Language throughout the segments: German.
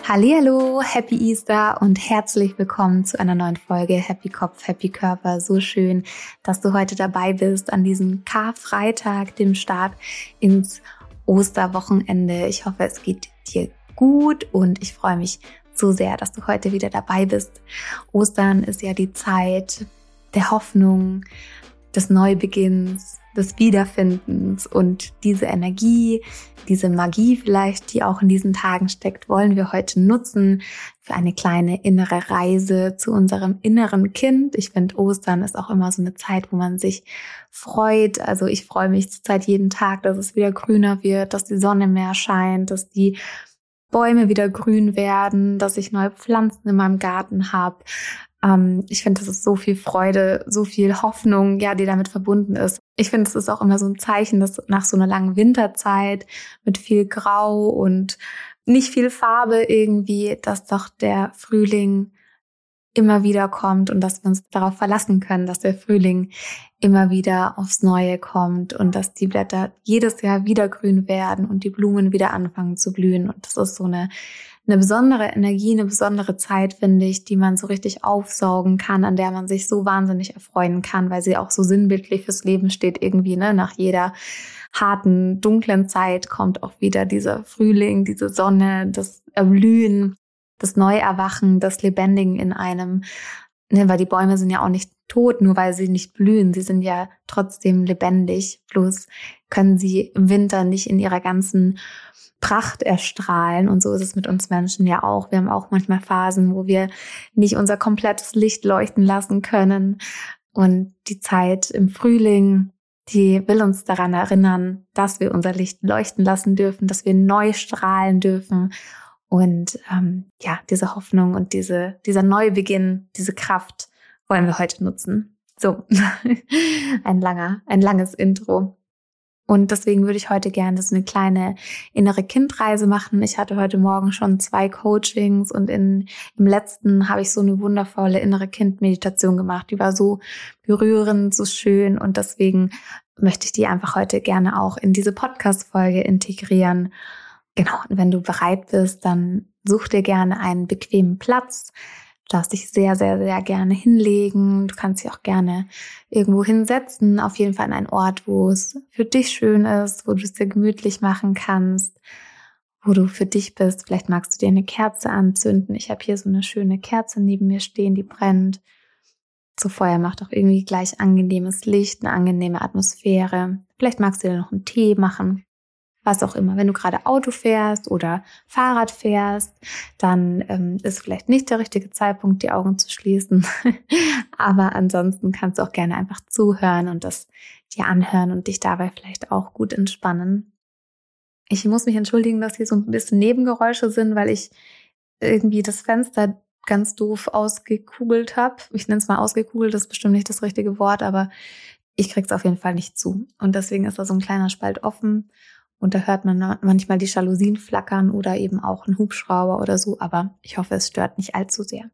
Hallihallo, Happy Easter und herzlich willkommen zu einer neuen Folge Happy Kopf, Happy Körper. So schön, dass du heute dabei bist an diesem Karfreitag, dem Start ins Osterwochenende. Ich hoffe, es geht dir gut und ich freue mich so sehr, dass du heute wieder dabei bist. Ostern ist ja die Zeit der Hoffnung, des Neubeginns, des Wiederfindens, und diese Energie, diese Magie vielleicht, die auch in diesen Tagen steckt, wollen wir heute nutzen für eine kleine innere Reise zu unserem inneren Kind. Ich finde, Ostern ist auch immer so eine Zeit, wo man sich freut. Also ich freue mich zurzeit jeden Tag, dass es wieder grüner wird, dass die Sonne mehr scheint, dass die Bäume wieder grün werden, dass ich neue Pflanzen in meinem Garten habe. Ich finde, das ist so viel Freude, so viel Hoffnung, ja, die damit verbunden ist. Ich finde, es ist auch immer so ein Zeichen, dass nach so einer langen Winterzeit mit viel Grau und nicht viel Farbe irgendwie, dass doch der Frühling immer wieder kommt und dass wir uns darauf verlassen können, dass der Frühling immer wieder aufs Neue kommt und dass die Blätter jedes Jahr wieder grün werden und die Blumen wieder anfangen zu blühen. Und das ist so eine besondere Energie, eine besondere Zeit, finde ich, die man so richtig aufsaugen kann, an der man sich so wahnsinnig erfreuen kann, weil sie auch so sinnbildlich fürs Leben steht irgendwie, ne? Nach jeder harten, dunklen Zeit kommt auch wieder dieser Frühling, diese Sonne, das Erblühen, das Neuerwachen, das Lebendigen in einem, ne? Weil die Bäume sind ja auch nicht tot, nur weil sie nicht blühen. Sie sind ja trotzdem lebendig, bloß können sie im Winter nicht in ihrer ganzen Pracht erstrahlen, und so ist es mit uns Menschen ja auch. Wir haben auch manchmal Phasen, wo wir nicht unser komplettes Licht leuchten lassen können, und die Zeit im Frühling, die will uns daran erinnern, dass wir unser Licht leuchten lassen dürfen, dass wir neu strahlen dürfen, und diese Hoffnung und dieser Neubeginn, diese Kraft wollen wir heute nutzen. So, ein langes Intro. Und deswegen würde ich heute gerne so eine kleine innere Kindreise machen. Ich hatte heute Morgen schon 2 Coachings und im letzten habe ich so eine wundervolle innere Kind-Meditation gemacht. Die war so berührend, so schön, und deswegen möchte ich die einfach heute gerne auch in diese Podcast-Folge integrieren. Genau, und wenn du bereit bist, dann such dir gerne einen bequemen Platz. Du darfst dich sehr, sehr, sehr gerne hinlegen. Du kannst dich auch gerne irgendwo hinsetzen. Auf jeden Fall an einen Ort, wo es für dich schön ist, wo du es dir gemütlich machen kannst, wo du für dich bist. Vielleicht magst du dir eine Kerze anzünden. Ich habe hier so eine schöne Kerze neben mir stehen, die brennt. So Feuer macht auch irgendwie gleich angenehmes Licht, eine angenehme Atmosphäre. Vielleicht magst du dir noch einen Tee machen. Was auch immer. Wenn du gerade Auto fährst oder Fahrrad fährst, dann ist vielleicht nicht der richtige Zeitpunkt, die Augen zu schließen. Aber ansonsten kannst du auch gerne einfach zuhören und das dir anhören und dich dabei vielleicht auch gut entspannen. Ich muss mich entschuldigen, dass hier so ein bisschen Nebengeräusche sind, weil ich irgendwie das Fenster ganz doof ausgekugelt habe. Ich nenne es mal ausgekugelt, das ist bestimmt nicht das richtige Wort, aber ich krieg's auf jeden Fall nicht zu. Und deswegen ist da so ein kleiner Spalt offen. Und da hört man manchmal die Jalousien flackern oder eben auch einen Hubschrauber oder so. Aber ich hoffe, es stört nicht allzu sehr.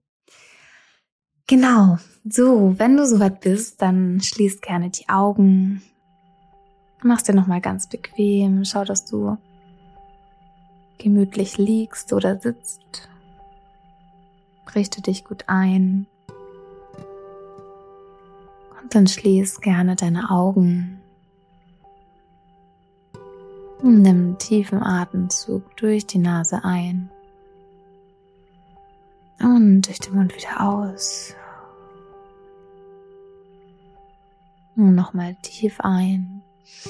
Genau. So, wenn du soweit bist, dann schließ gerne die Augen. Mach's dir nochmal ganz bequem. Schau, dass du gemütlich liegst oder sitzt. Richte dich gut ein. Und dann schließ gerne deine Augen. Nimm einen tiefen Atemzug durch die Nase ein und durch den Mund wieder aus. Und nochmal tief ein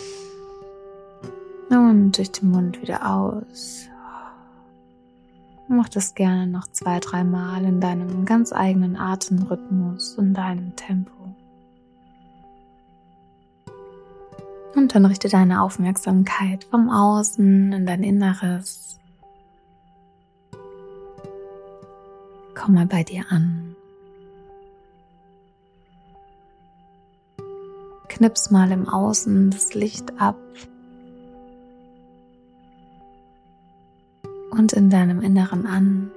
und durch den Mund wieder aus. Mach das gerne noch 2-3 Mal in deinem ganz eigenen Atemrhythmus und deinem Tempo. Und dann richte deine Aufmerksamkeit vom Außen in dein Inneres. Komm mal bei dir an. Knips mal im Außen das Licht ab. Und in deinem Inneren an.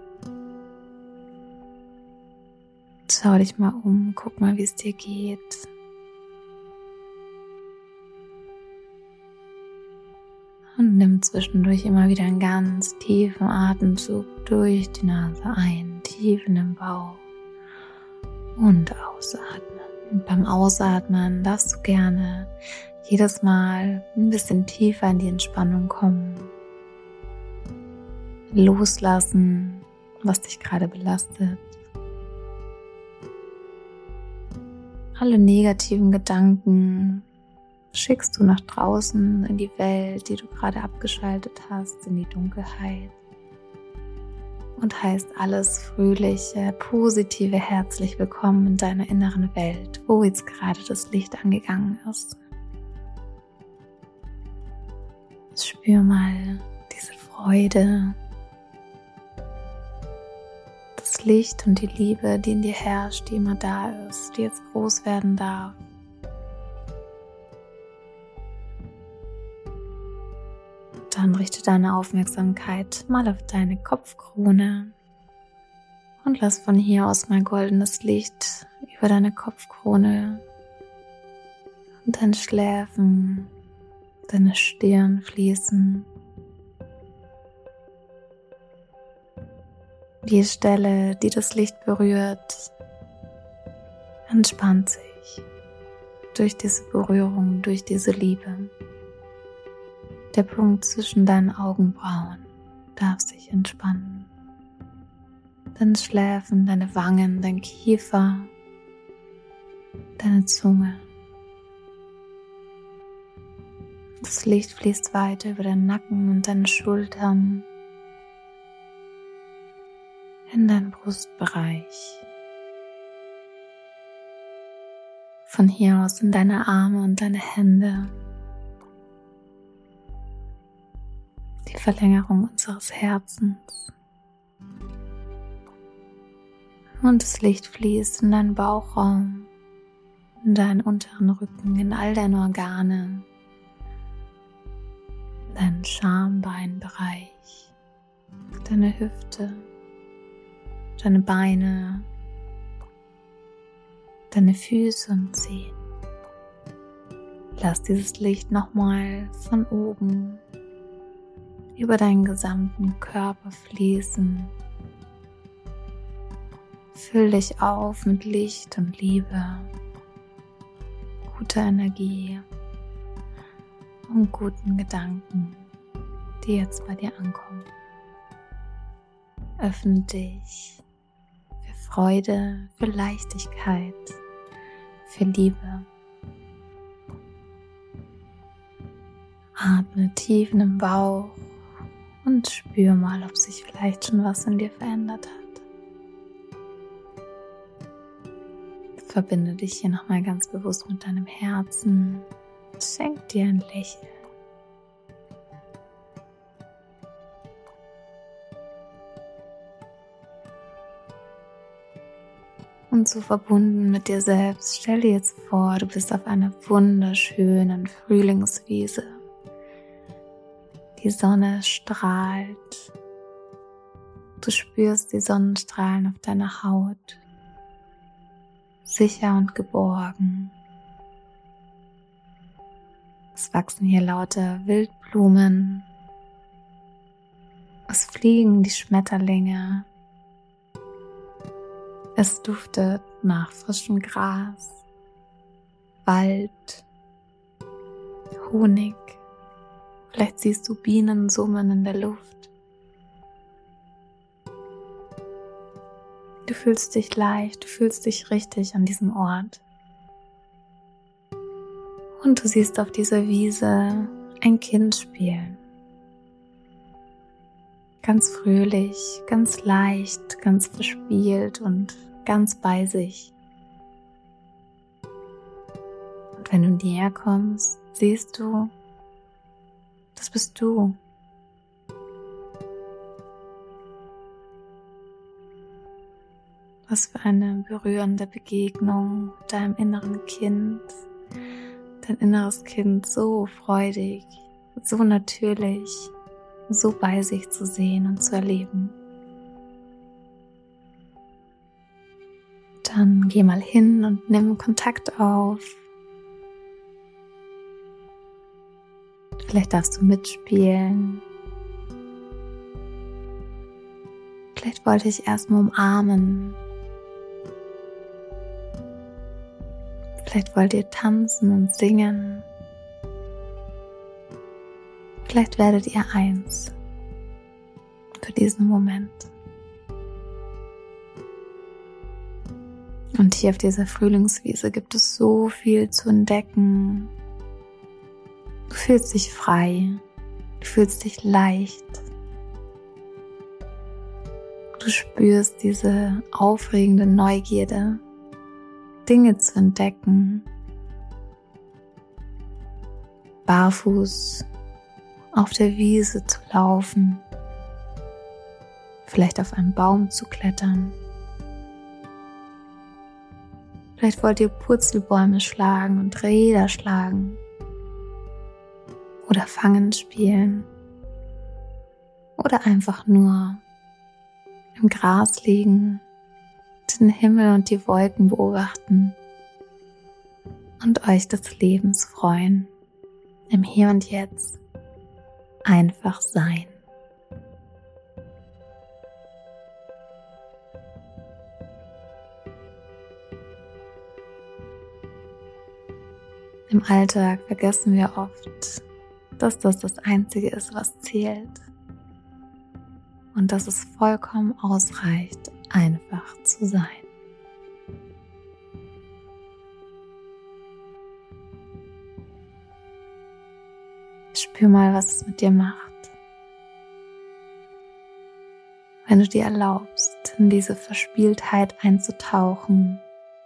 Schau dich mal um, guck mal, wie es dir geht. Und nimm zwischendurch immer wieder einen ganz tiefen Atemzug durch die Nase ein, tief in den Bauch und ausatmen. Und beim Ausatmen darfst du gerne jedes Mal ein bisschen tiefer in die Entspannung kommen. Loslassen, was dich gerade belastet. Alle negativen Gedanken schickst du nach draußen in die Welt, die du gerade abgeschaltet hast, in die Dunkelheit. Und heißt alles Fröhliche, Positive herzlich willkommen in deiner inneren Welt, wo jetzt gerade das Licht angegangen ist. Spür mal diese Freude, das Licht und die Liebe, die in dir herrscht, die immer da ist, die jetzt groß werden darf. Dann richte deine Aufmerksamkeit mal auf deine Kopfkrone und lass von hier aus mal goldenes Licht über deine Kopfkrone und deine Schläfen, deine Stirn fließen. Die Stelle, die das Licht berührt, entspannt sich durch diese Berührung, durch diese Liebe. Der Punkt zwischen deinen Augenbrauen darf sich entspannen. Deine Schläfen, deine Wangen, dein Kiefer, deine Zunge. Das Licht fließt weiter über deinen Nacken und deine Schultern in deinen Brustbereich. Von hier aus in deine Arme und deine Hände. Die Verlängerung unseres Herzens. Und das Licht fließt in deinen Bauchraum, in deinen unteren Rücken, in all deine Organe, in deinen Schambeinbereich, deine Hüfte, deine Beine, deine Füße und Zehen. Lass dieses Licht nochmal von oben über deinen gesamten Körper fließen. Füll dich auf mit Licht und Liebe, guter Energie und guten Gedanken, die jetzt bei dir ankommen. Öffne dich für Freude, für Leichtigkeit, für Liebe. Atme tief in den Bauch und spür mal, ob sich vielleicht schon was in dir verändert hat. Verbinde dich hier nochmal ganz bewusst mit deinem Herzen. Schenk dir ein Lächeln. Und so verbunden mit dir selbst, stell dir jetzt vor, du bist auf einer wunderschönen Frühlingswiese. Die Sonne strahlt. Du spürst die Sonnenstrahlen auf deiner Haut. Sicher und geborgen. Es wachsen hier lauter Wildblumen. Es fliegen die Schmetterlinge. Es duftet nach frischem Gras, Wald, Honig. Vielleicht siehst du Bienen summen in der Luft. Du fühlst dich leicht, du fühlst dich richtig an diesem Ort. Und du siehst auf dieser Wiese ein Kind spielen. Ganz fröhlich, ganz leicht, ganz verspielt und ganz bei sich. Und wenn du näher kommst, siehst du, das bist du. Was für eine berührende Begegnung mit deinem inneren Kind. Dein inneres Kind so freudig, so natürlich, so bei sich zu sehen und zu erleben. Dann geh mal hin und nimm Kontakt auf. Vielleicht darfst du mitspielen. Vielleicht wollte ich erstmal umarmen. Vielleicht wollt ihr tanzen und singen. Vielleicht werdet ihr eins für diesen Moment. Und hier auf dieser Frühlingswiese gibt es so viel zu entdecken. Du fühlst dich frei, du fühlst dich leicht. Du spürst diese aufregende Neugierde, Dinge zu entdecken, barfuß auf der Wiese zu laufen, vielleicht auf einen Baum zu klettern. Vielleicht wollt ihr Purzelbäume schlagen und Räder schlagen oder Fangen spielen oder einfach nur im Gras liegen, den Himmel und die Wolken beobachten und euch des Lebens freuen, im Hier und Jetzt einfach sein. Im Alltag vergessen wir oft, dass das Einzige ist, was zählt und dass es vollkommen ausreicht, einfach zu sein. Spür mal, was es mit dir macht, wenn du dir erlaubst, in diese Verspieltheit einzutauchen,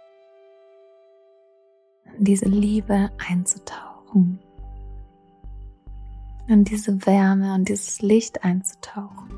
in diese Liebe einzutauchen, in diese Wärme und dieses Licht einzutauchen.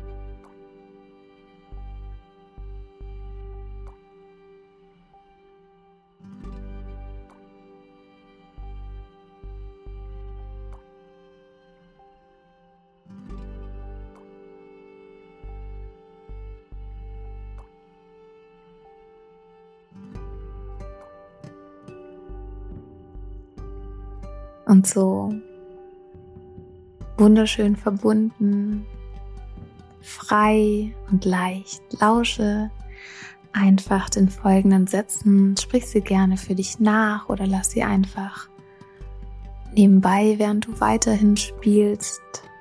Und so wunderschön verbunden, frei und leicht, lausche einfach den folgenden Sätzen, sprich sie gerne für dich nach oder lass sie einfach nebenbei, während du weiterhin spielst.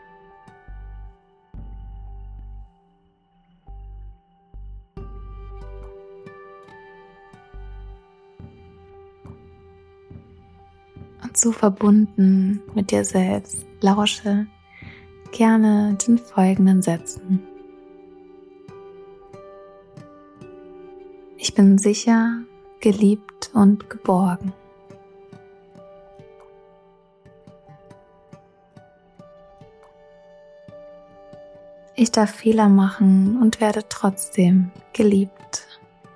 So verbunden mit dir selbst, lausche gerne den folgenden Sätzen. Ich bin sicher, geliebt und geborgen. Ich darf Fehler machen und werde trotzdem geliebt.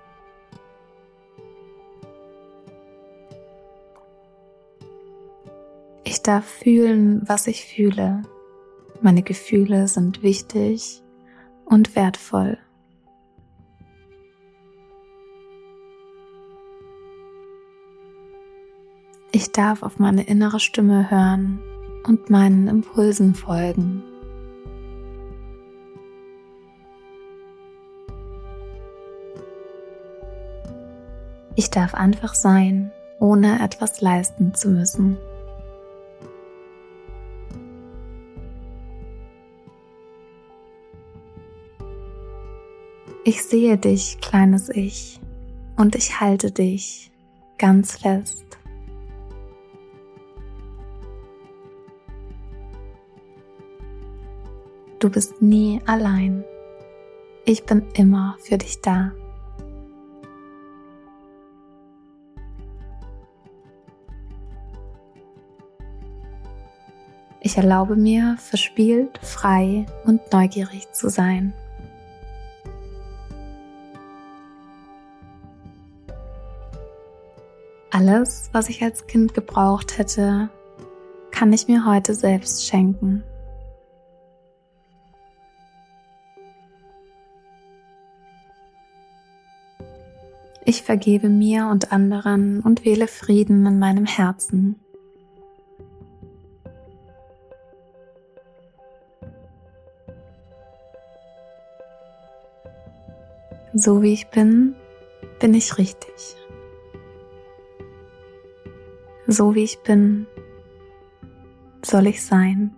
Ich darf fühlen, was ich fühle. Meine Gefühle sind wichtig und wertvoll. Ich darf auf meine innere Stimme hören und meinen Impulsen folgen. Ich darf einfach sein, ohne etwas leisten zu müssen. Ich sehe dich, kleines Ich, und ich halte dich ganz fest. Du bist nie allein. Ich bin immer für dich da. Ich erlaube mir, verspielt, frei und neugierig zu sein. Alles, was ich als Kind gebraucht hätte, kann ich mir heute selbst schenken. Ich vergebe mir und anderen und wähle Frieden in meinem Herzen. So wie ich bin, bin ich richtig. So wie ich bin, soll ich sein.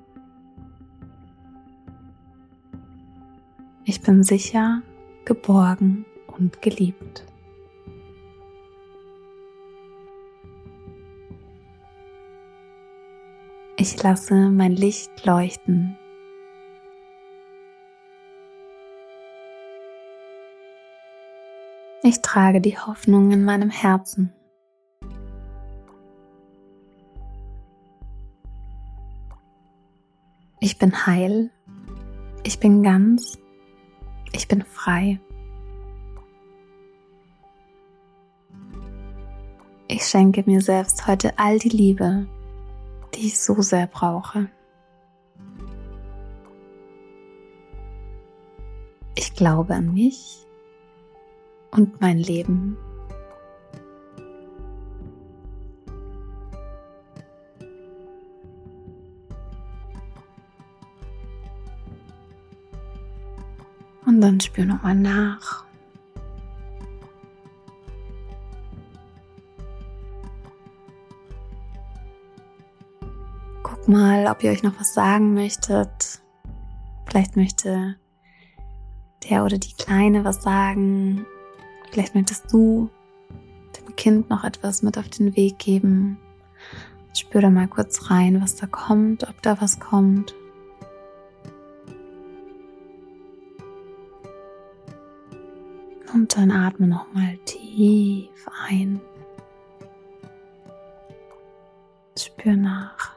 Ich bin sicher, geborgen und geliebt. Ich lasse mein Licht leuchten. Ich trage die Hoffnung in meinem Herzen. Ich bin heil, ich bin ganz, ich bin frei. Ich schenke mir selbst heute all die Liebe, die ich so sehr brauche. Ich glaube an mich und mein Leben. Und dann spür nochmal nach. Guck mal, ob ihr euch noch was sagen möchtet. Vielleicht möchte der oder die Kleine was sagen. Vielleicht möchtest du dem Kind noch etwas mit auf den Weg geben. Spür da mal kurz rein, was da kommt, ob da was kommt. Und dann atme nochmal tief ein. Spür nach.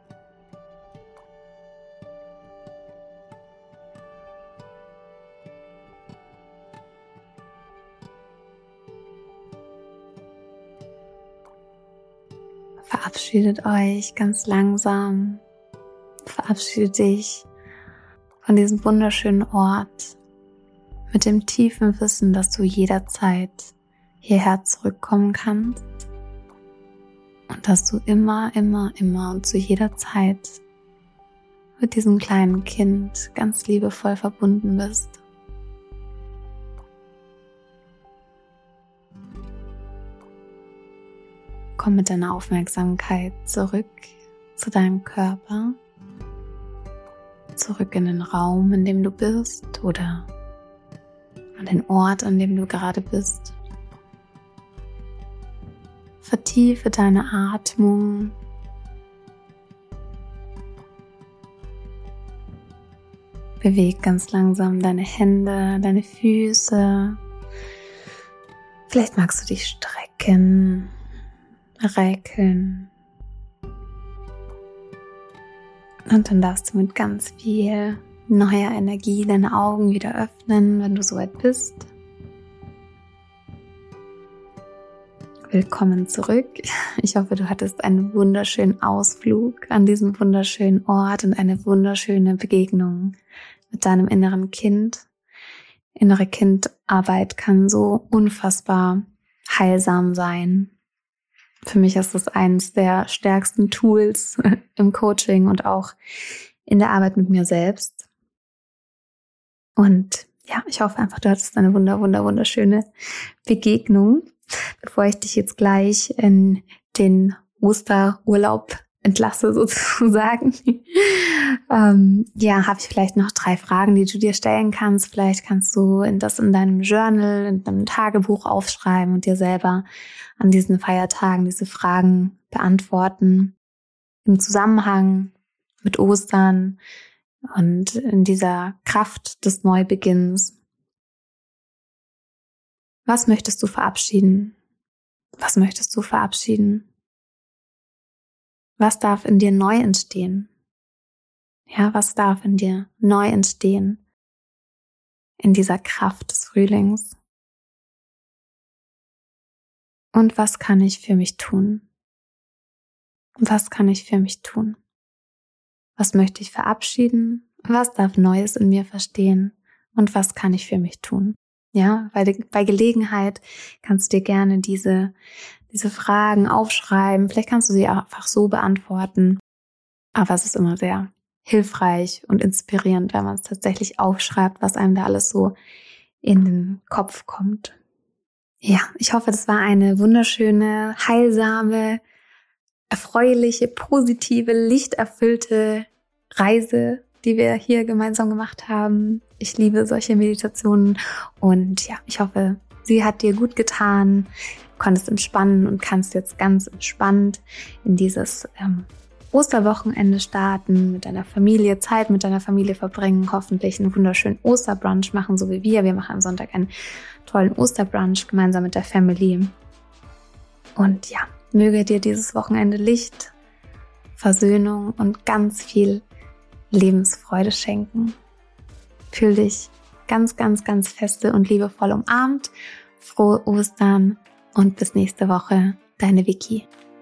Verabschiedet euch ganz langsam. Verabschiedet dich von diesem wunderschönen Ort mit dem tiefen Wissen, dass du jederzeit hierher zurückkommen kannst und dass du immer und zu jeder Zeit mit diesem kleinen Kind ganz liebevoll verbunden bist. Komm mit deiner Aufmerksamkeit zurück zu deinem Körper, zurück in den Raum, in dem du bist oder an den Ort, an dem du gerade bist. Vertiefe deine Atmung. Beweg ganz langsam deine Hände, deine Füße. Vielleicht magst du dich strecken, räkeln. Und dann darfst du mit ganz viel neuer Energie deine Augen wieder öffnen, wenn du soweit bist. Willkommen zurück. Ich hoffe, du hattest einen wunderschönen Ausflug an diesem wunderschönen Ort und eine wunderschöne Begegnung mit deinem inneren Kind. Innere Kindarbeit kann so unfassbar heilsam sein. Für mich ist es eines der stärksten Tools im Coaching und auch in der Arbeit mit mir selbst. Und ja, ich hoffe einfach, du hattest eine wunderschöne Begegnung. Bevor ich dich jetzt gleich in den Osterurlaub entlasse sozusagen, habe ich vielleicht noch 3 Fragen, die du dir stellen kannst. Vielleicht kannst du das in deinem Journal, in deinem Tagebuch aufschreiben und dir selber an diesen Feiertagen diese Fragen beantworten. Im Zusammenhang mit Ostern und in dieser Kraft des Neubeginns. Was möchtest du verabschieden? Was möchtest du verabschieden? Was darf in dir neu entstehen? Ja, was darf in dir neu entstehen? In dieser Kraft des Frühlings? Und was kann ich für mich tun? Was kann ich für mich tun? Was möchte ich verabschieden? Was darf Neues in mir verstehen? Und was kann ich für mich tun? Ja, bei Gelegenheit kannst du dir gerne diese Fragen aufschreiben. Vielleicht kannst du sie einfach so beantworten. Aber es ist immer sehr hilfreich und inspirierend, wenn man es tatsächlich aufschreibt, was einem da alles so in den Kopf kommt. Ja, ich hoffe, das war eine wunderschöne, heilsame, erfreuliche, positive, lichterfüllte Reise, die wir hier gemeinsam gemacht haben. Ich liebe solche Meditationen und ja, ich hoffe, sie hat dir gut getan, konntest entspannen und kannst jetzt ganz entspannt in dieses Osterwochenende starten, mit deiner Familie, Zeit mit deiner Familie verbringen, hoffentlich einen wunderschönen Osterbrunch machen, so wie wir. Wir machen am Sonntag einen tollen Osterbrunch gemeinsam mit der Family. Und ja, möge dir dieses Wochenende Licht, Versöhnung und ganz viel Lebensfreude schenken. Fühl dich ganz, ganz, ganz feste und liebevoll umarmt. Frohe Ostern und bis nächste Woche. Deine Vicky.